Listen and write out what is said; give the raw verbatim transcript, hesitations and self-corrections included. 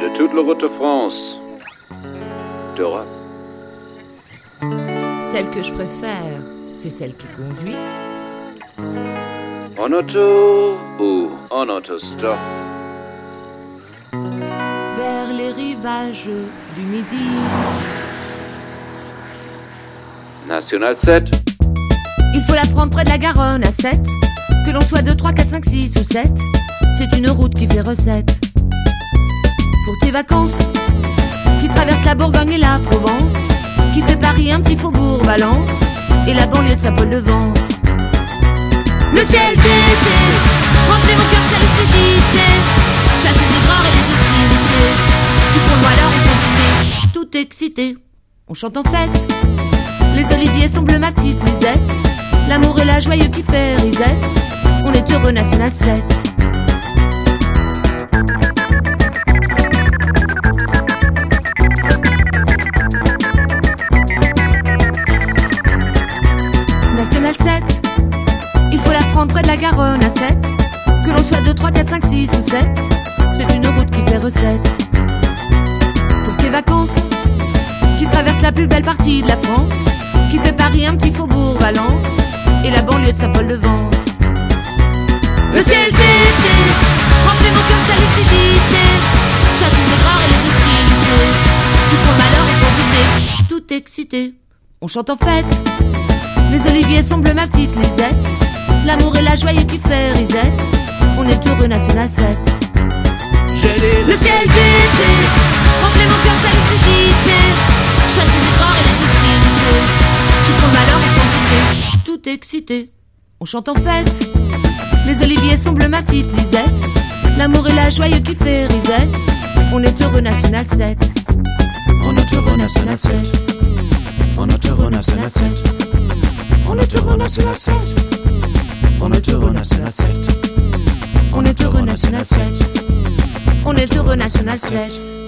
de toute la route de France, d'Europe. Celle que je préfère, c'est celle qui conduit. En auto ou en autostop. Vers les rivages du Midi. National sept. Il faut la prendre près de la Garonne à sept. Que l'on soit deux, trois, quatre, cinq, six ou sept. C'est une route qui fait recette. Pour tes vacances, qui traverse la Bourgogne et la Provence, qui fait Paris un petit faubourg Valence et la banlieue de Saint-Paul-de-Vence. Le ciel d'été remplit mon cœur de sa lucidité, chasse des erreurs et des hostilités. Tu prends le malheur en quantité, tout excité. On chante en fête, les oliviers sont bleus ma petite Lisette. L'amour et la joyeux qui fait risette. On est heureux National sept. National sept, il faut la prendre près de la Garonne à sept. Que l'on soit deux, trois, quatre, cinq, six ou sept. C'est une route qui fait recette. Pour tes vacances, qui traverse la plus belle partie de la France, qui fait Paris un petit faubourg Valence et la banlieue de Saint-Paul-de-Vence. Le ciel d'été remplit mon cœur de sa lucidité, chasse les erreurs et les hostilités. Tu prends le malheur en quantité, tout excité. On chante en fête, les oliviers sont bleus ma petite Lisette. L'amour et la joyeux qui fait risette. On est heureux National sept. Le ciel d'été remplit mon cœur de sa lucidité, chasse les erreurs et les hostilités. Tu prends le malheur en quantité, tout excité. On chante en fête, les oliviers sont bleus ma petite Lisette. L'amour et la joyeux qui fait risette. On est heureux National sept. On est heureux National sept. On est heureux National sept. On est heureux National sept. On est heureux National sept. On est heureux National sept. On est heureux National sept.